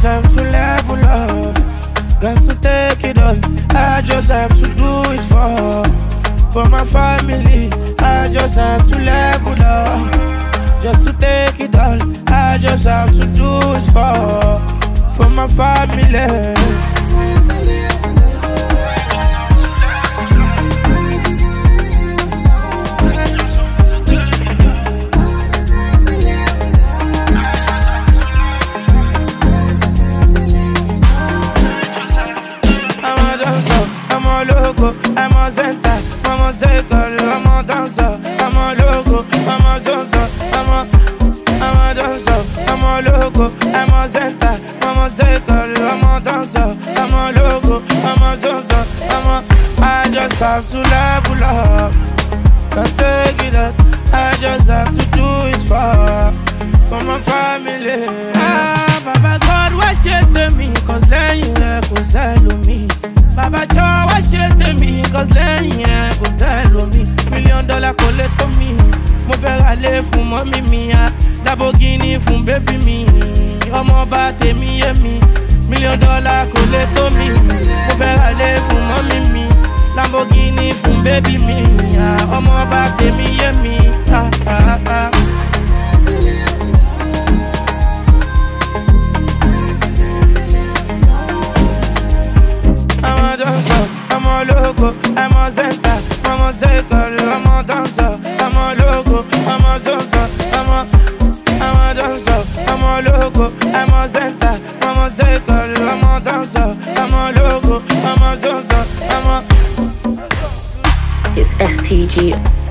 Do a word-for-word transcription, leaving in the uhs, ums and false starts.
have to level up. Got to take it all. I just have to do it for For my family. I just have to level up. Just to take it all. I just have to do it for For my family. I'm a center, I'm a circle, I'm a dancer, I'm a logo, I'm a dancer, I'm a, I'm a dancer, I'm a logo, I'm a center, I'm a circle, I'm a dancer, I'm a logo, I'm a dancer, I'm a, I just have to level up, can't take it up, I just have to do it for, for my family. Ah, Baba God, why shit to me, cause laying here could sell me. Baba Joe, why shit to me, cause lẹ́yìn ẹ̀ kò sẹ́lò mi. Million dollar kò lè tó mi. Mo fẹ́ ra lé fún mọ́mí mi ya. Lamborghini fún bébí mi. Ọmọ bá tèmi yé mi. Million dollar kò lè tó mi. Mo fẹ́ ra lé fún mọ́mí mi. Lamborghini fún bébí mi. Ọmọ bá tèmi yé mi. Ah, ah, ah. I'm a logo, I'm a center, I'm a circle, I'm a dancer, I'm a logo, I'm a dancer, I'm a, I'm a dancer, I'm a logo, I'm a center, I'm a circle, I'm a dancer, I'm a logo, I'm a dancer, I'm a. It's S T G.